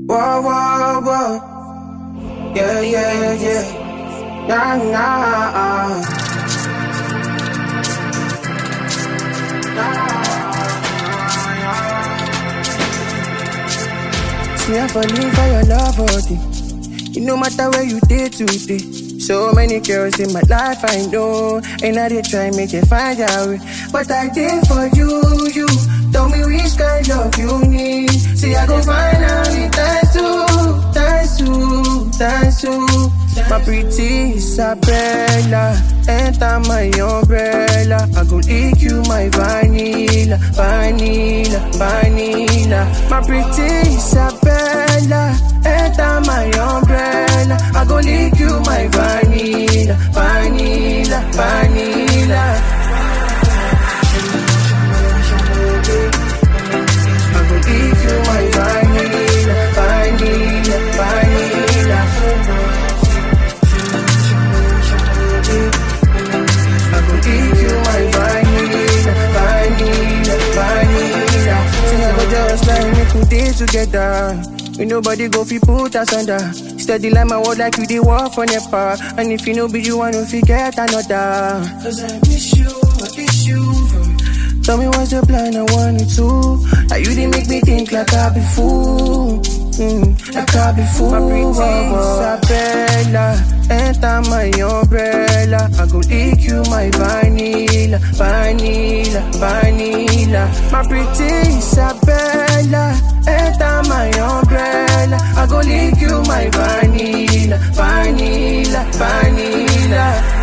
Whoa, whoa, whoa. Yeah, yeah, yeah. Nah, nah. See, I'm falling for your love, all day. It no matter where you did today. So many girls in my life I know, and I did try make it find out way. But I did for you. Tell me which kind of you need. See, I go find out it dance too. My pretty Isabella, enter my umbrella. I go lick you my vanilla. My pretty Isabella, enter my umbrella. I go lick you my vanilla. I go lick you my vanilla. I go lick you my vanilla. Say I go just like make we day together. When nobody go fi put us under. Steady like my word like you dey walk for Nepal. And if you know be you, I no forget another. Cause I miss you. Tell me what's the plan, I want it to. Like you didn't make me think like I be fool. Like I be fool. My pretty Isabella, enter my umbrella. I go lick you my vanilla. My pretty Isabella, enter my umbrella. I go lick you my vanilla.